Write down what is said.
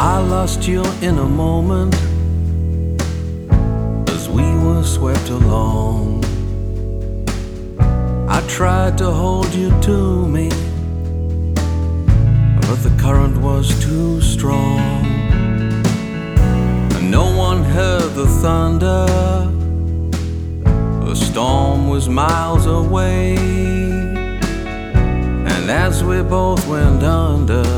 I lost you in a moment as we were swept along. I tried to hold you to me, but the current was too strong. And no one heard the thunder. The storm was miles away, and as we both went under,